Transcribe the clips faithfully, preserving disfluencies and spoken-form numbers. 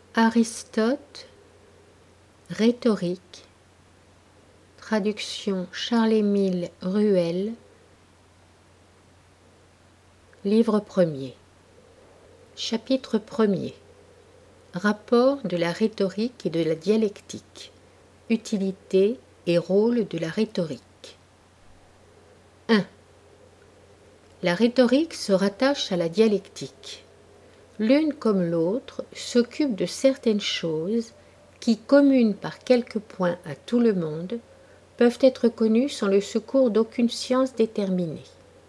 Aristote, Rhétorique, traduction Charles-Émile Ruel, livre premier. Chapitre premier. Rapport de la rhétorique et de la dialectique. Utilité et rôle de la rhétorique. un. La rhétorique se rattache à la dialectique. L'une comme l'autre s'occupe de certaines choses qui, communes par quelques points à tout le monde, peuvent être connues sans le secours d'aucune science déterminée.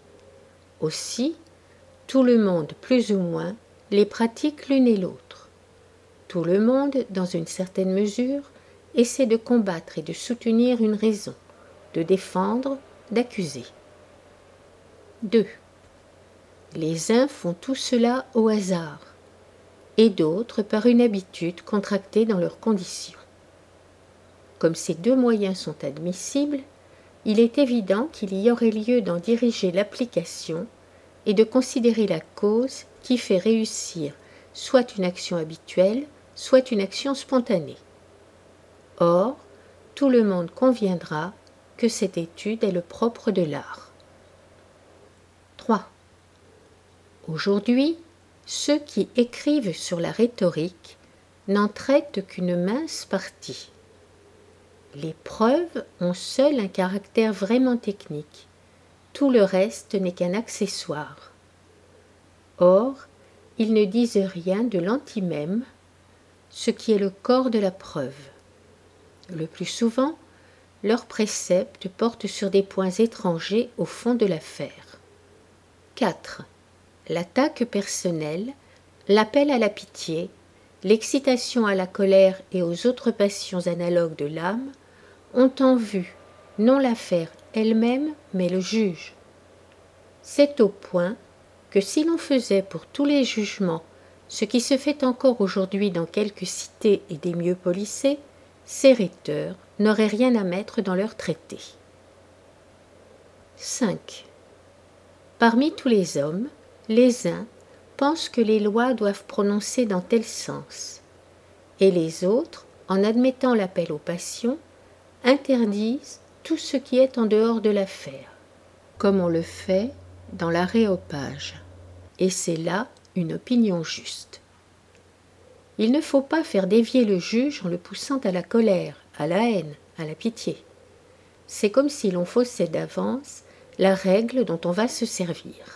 Aussi, tout le monde, plus ou moins, les pratique l'une et l'autre. Tout le monde, dans une certaine mesure, essaie de combattre et de soutenir une raison, de défendre, d'accuser. deux. Les uns font tout cela au hasard, et d'autres par une habitude contractée dans leurs conditions. Comme ces deux moyens sont admissibles, il est évident qu'il y aurait lieu d'en diriger l'application et de considérer la cause qui fait réussir soit une action habituelle, soit une action spontanée. Or, tout le monde conviendra que cette étude est le propre de l'art. trois. Aujourd'hui, ceux qui écrivent sur la rhétorique n'en traitent qu'une mince partie. Les preuves ont seules un caractère vraiment technique. Tout le reste n'est qu'un accessoire. Or, ils ne disent rien de l'antimème, ce qui est le corps de la preuve. Le plus souvent, leurs préceptes portent sur des points étrangers au fond de l'affaire. quatre. L'attaque personnelle, l'appel à la pitié, l'excitation à la colère et aux autres passions analogues de l'âme ont en vue non l'affaire elle-même, mais le juge. C'est au point que si l'on faisait pour tous les jugements ce qui se fait encore aujourd'hui dans quelques cités et des mieux policés, ces rhéteurs n'auraient rien à mettre dans leurs traités. cinq. Parmi tous les hommes, les uns pensent que les lois doivent prononcer dans tel sens, et les autres, en admettant l'appel aux passions, interdisent tout ce qui est en dehors de l'affaire, comme on le fait dans l'aréopage, et c'est là une opinion juste. Il ne faut pas faire dévier le juge en le poussant à la colère, à la haine, à la pitié. C'est comme si l'on faussait d'avance la règle dont on va se servir.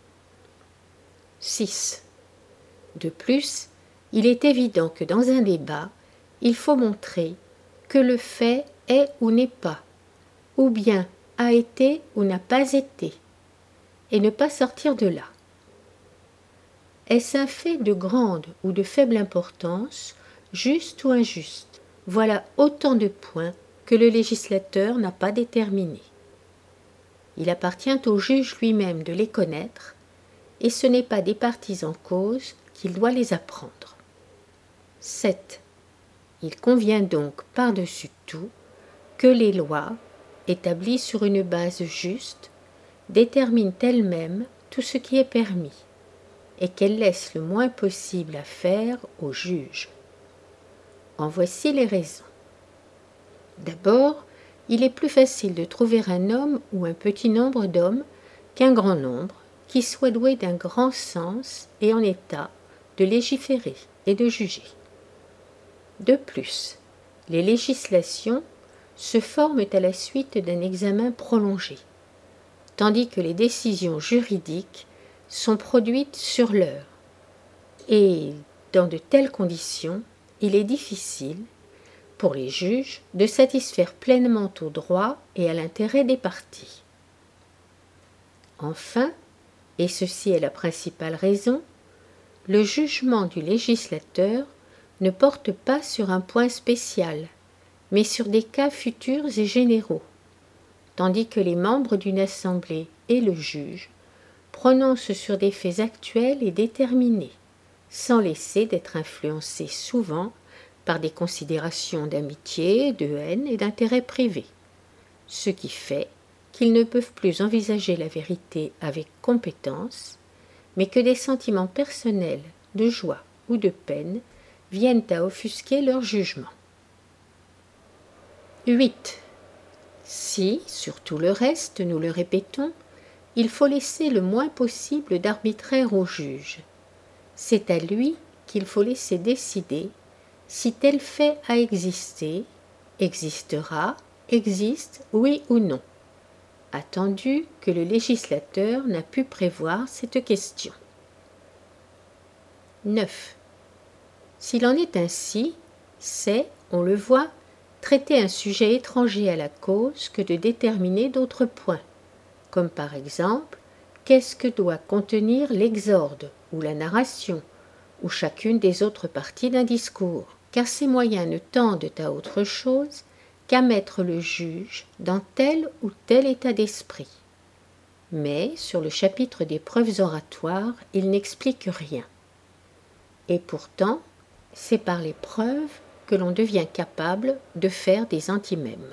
six. De plus, il est évident que dans un débat, il faut montrer que le fait est ou n'est pas, ou bien a été ou n'a pas été, et ne pas sortir de là. Est-ce un fait de grande ou de faible importance, juste ou injuste? Voilà autant de points que le législateur n'a pas déterminés. Il appartient au juge lui-même de les connaître, et ce n'est pas des parties en cause qu'il doit les apprendre. sept. Il convient donc par-dessus tout que les lois, établies sur une base juste, déterminent elles-mêmes tout ce qui est permis, et qu'elles laissent le moins possible à faire au juge. En voici les raisons. D'abord, il est plus facile de trouver un homme ou un petit nombre d'hommes qu'un grand nombre qui soit doué d'un grand sens et en état de légiférer et de juger. De plus, les législations se forment à la suite d'un examen prolongé, tandis que les décisions juridiques sont produites sur l'heure. Et, dans de telles conditions, il est difficile, pour les juges, de satisfaire pleinement au droit et à l'intérêt des parties. Enfin, et ceci est la principale raison, le jugement du législateur ne porte pas sur un point spécial, mais sur des cas futurs et généraux, tandis que les membres d'une assemblée et le juge prononcent sur des faits actuels et déterminés, sans laisser d'être influencés souvent par des considérations d'amitié, de haine et d'intérêt privé, ce qui fait qu'ils ne peuvent plus envisager la vérité avec compétence, mais que des sentiments personnels de joie ou de peine viennent à offusquer leur jugement. huit. Si, sur tout le reste, nous le répétons, il faut laisser le moins possible d'arbitraire au juge. C'est à lui qu'il faut laisser décider si tel fait a existé, existera, existe, oui ou non, attendu que le législateur n'a pu prévoir cette question. neuf. S'il en est ainsi, c'est, on le voit, traiter un sujet étranger à la cause que de déterminer d'autres points, comme par exemple, qu'est-ce que doit contenir l'exorde ou la narration, ou chacune des autres parties d'un discours, car ces moyens ne tendent à autre chose qu'à mettre le juge dans tel ou tel état d'esprit. Mais, sur le chapitre des preuves oratoires, il n'explique rien. Et pourtant, c'est par les preuves que l'on devient capable de faire des antimèmes.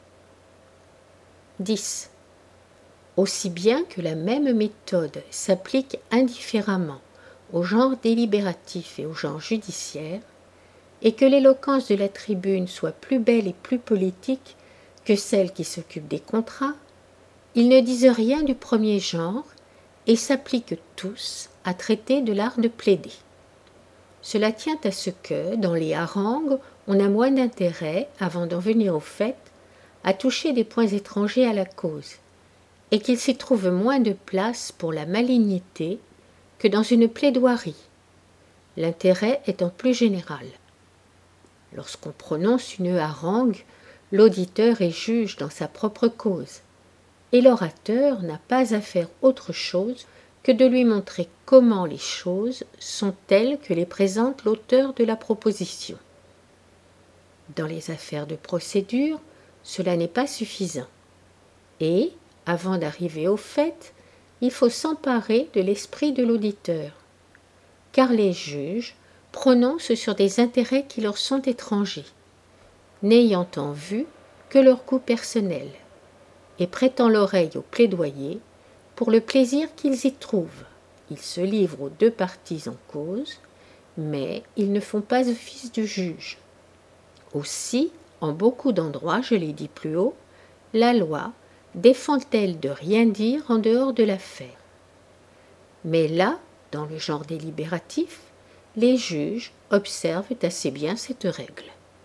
dix. Aussi bien que la même méthode s'applique indifféremment au genre délibératif et au genre judiciaire, et que l'éloquence de la tribune soit plus belle et plus politique que celle qui s'occupe des contrats, ils ne disent rien du premier genre et s'appliquent tous à traiter de l'art de plaider. Cela tient à ce que, dans les harangues, on a moins d'intérêt, avant d'en venir au fait, à toucher des points étrangers à la cause, et qu'il s'y trouve moins de place pour la malignité que dans une plaidoirie, l'intérêt étant plus général. Lorsqu'on prononce une harangue, l'auditeur est juge dans sa propre cause, et l'orateur n'a pas à faire autre chose que de lui montrer comment les choses sont telles que les présente l'auteur de la proposition. Dans les affaires de procédure, cela n'est pas suffisant. Et, avant d'arriver au fait, il faut s'emparer de l'esprit de l'auditeur, car les juges prononcent sur des intérêts qui leur sont étrangers, n'ayant en vue que leur goût personnel, et prêtant l'oreille au plaidoyer pour le plaisir qu'ils y trouvent. Ils se livrent aux deux parties en cause, mais ils ne font pas office de juge. Aussi, en beaucoup d'endroits, je l'ai dit plus haut, la loi défend-elle de rien dire en dehors de l'affaire. Mais là, dans le genre délibératif, les juges observent assez bien cette règle.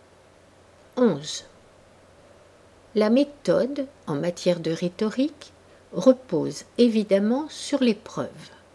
onze. La méthode, en matière de rhétorique, repose évidemment sur les preuves.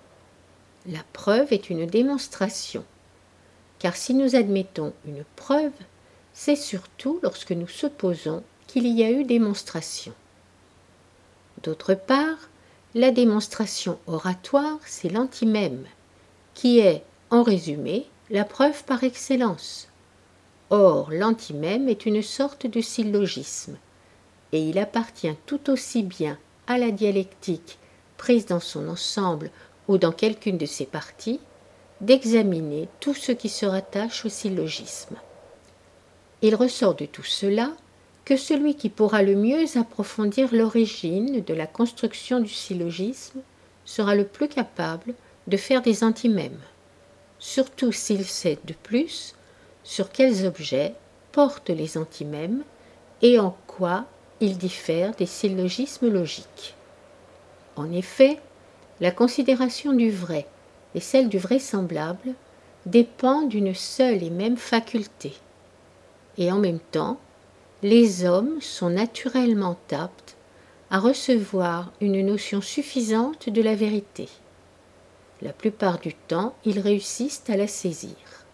La preuve est une démonstration, car si nous admettons une preuve, c'est surtout lorsque nous supposons qu'il y a eu démonstration. D'autre part, la démonstration oratoire, c'est l'antimème, qui est, en résumé, la preuve par excellence. Or, l'antimème est une sorte de syllogisme, et il appartient tout aussi bien à la dialectique, prise dans son ensemble ou dans quelqu'une de ses parties, d'examiner tout ce qui se rattache au syllogisme. Il ressort de tout cela que celui qui pourra le mieux approfondir l'origine de la construction du syllogisme sera le plus capable de faire des antimèmes, surtout s'il sait de plus sur quels objets portent les antimèmes et en quoi ils diffèrent des syllogismes logiques. En effet, la considération du vrai et celle du vraisemblable dépendent d'une seule et même faculté, et en même temps, les hommes sont naturellement aptes à recevoir une notion suffisante de la vérité. La plupart du temps, ils réussissent à la saisir.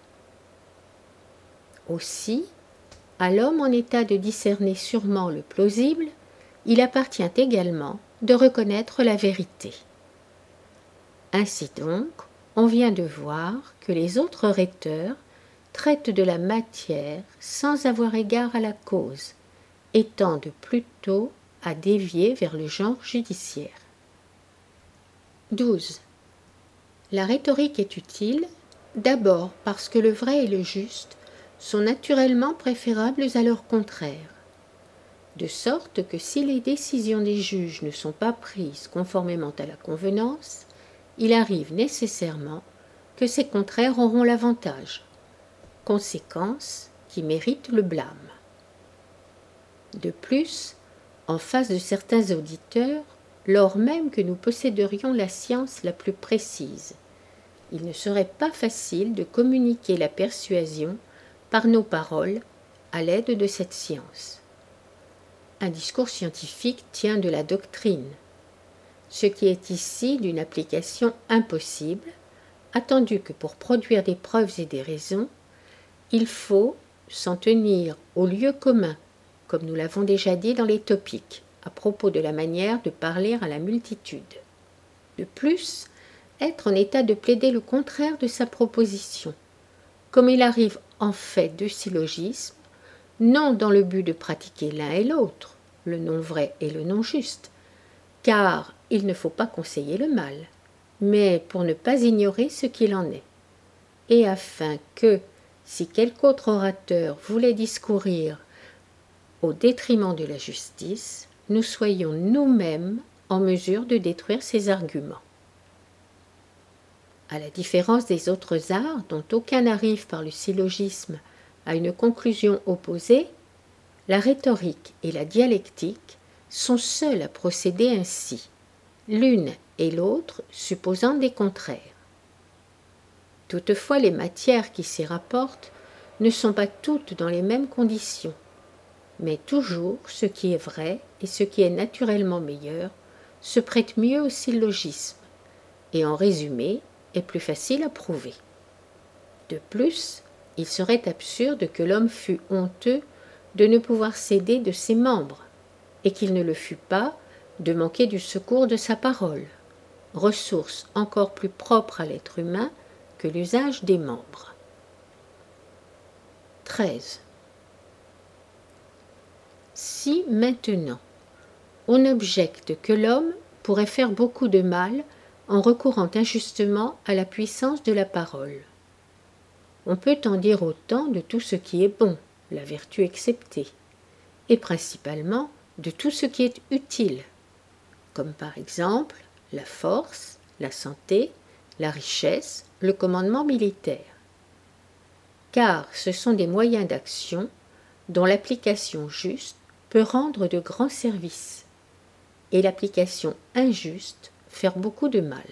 Aussi, à l'homme en état de discerner sûrement le plausible, il appartient également de reconnaître la vérité. Ainsi donc, on vient de voir que les autres rhéteurs traitent de la matière sans avoir égard à la cause, et tendent plutôt à dévier vers le genre judiciaire. douze. La rhétorique est utile, d'abord parce que le vrai et le juste sont naturellement préférables à leur contraire, de sorte que si les décisions des juges ne sont pas prises conformément à la convenance, il arrive nécessairement que ces contraires auront l'avantage. conséquence qui mérite le blâme. De plus, en face de certains auditeurs, lors même que nous posséderions la science la plus précise, il ne serait pas facile de communiquer la persuasion par nos paroles à l'aide de cette science. Un discours scientifique tient de la doctrine, ce qui est ici d'une application impossible, attendu que pour produire des preuves et des raisons, il faut s'en tenir au lieu commun, comme nous l'avons déjà dit dans les topiques, à propos de la manière de parler à la multitude. De plus, être en état de plaider le contraire de sa proposition, comme il arrive en fait de syllogismes, non dans le but de pratiquer l'un et l'autre, le non vrai et le non juste, car il ne faut pas conseiller le mal, mais pour ne pas ignorer ce qu'il en est, et afin que, si quelque autre orateur voulait discourir au détriment de la justice, nous soyons nous-mêmes en mesure de détruire ses arguments. À la différence des autres arts, dont aucun n'arrive par le syllogisme à une conclusion opposée, la rhétorique et la dialectique sont seules à procéder ainsi, l'une et l'autre supposant des contraires. Toutefois, les matières qui s'y rapportent ne sont pas toutes dans les mêmes conditions, mais toujours ce qui est vrai et ce qui est naturellement meilleur se prête mieux au syllogisme, et en résumé est plus facile à prouver. De plus, il serait absurde que l'homme fût honteux de ne pouvoir s'aider de ses membres, et qu'il ne le fût pas de manquer du secours de sa parole, ressource encore plus propre à l'être humain que l'usage des membres. treize. Si maintenant on objecte que l'homme pourrait faire beaucoup de mal en recourant injustement à la puissance de la parole, on peut en dire autant de tout ce qui est bon, la vertu exceptée, et principalement de tout ce qui est utile, comme par exemple la force, la santé, la richesse, le commandement militaire. Car ce sont des moyens d'action dont l'application juste peut rendre de grands services, et l'application injuste faire beaucoup de mal.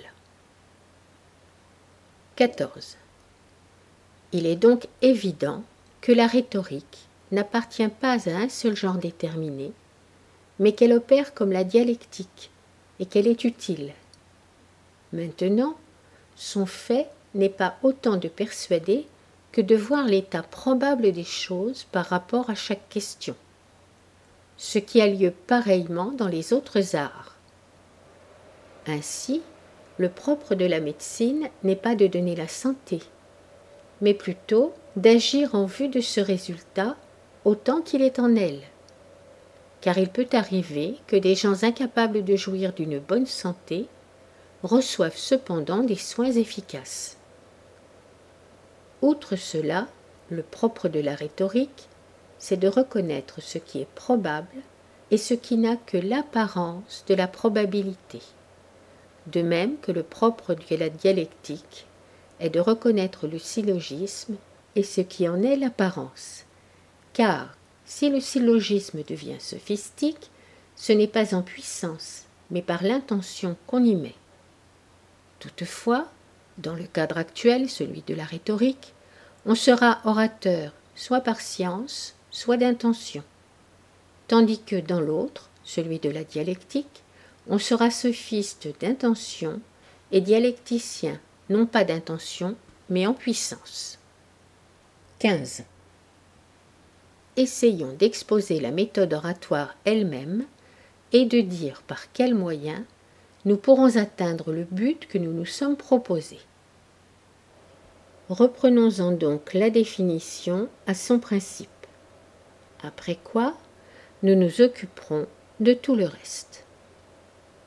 quatorze. Il est donc évident que la rhétorique n'appartient pas à un seul genre déterminé, mais qu'elle opère comme la dialectique, et qu'elle est utile. Maintenant, son fait n'est pas autant de persuader que de voir l'état probable des choses par rapport à chaque question, ce qui a lieu pareillement dans les autres arts. Ainsi, le propre de la médecine n'est pas de donner la santé, mais plutôt d'agir en vue de ce résultat autant qu'il est en elle. Car il peut arriver que des gens incapables de jouir d'une bonne santé reçoivent cependant des soins efficaces. Outre cela, le propre de la rhétorique, c'est de reconnaître ce qui est probable et ce qui n'a que l'apparence de la probabilité. De même que le propre de la dialectique est de reconnaître le syllogisme et ce qui en est l'apparence. Car si le syllogisme devient sophistique, ce n'est pas en puissance, mais par l'intention qu'on y met. Toutefois, dans le cadre actuel, celui de la rhétorique, on sera orateur soit par science, soit d'intention, tandis que dans l'autre, celui de la dialectique, on sera sophiste d'intention et dialecticien, non pas d'intention, mais en puissance. quinze. Essayons d'exposer la méthode oratoire elle-même et de dire par quels moyens nous pourrons atteindre le but que nous nous sommes proposés. Reprenons-en donc la définition à son principe, après quoi nous nous occuperons de tout le reste.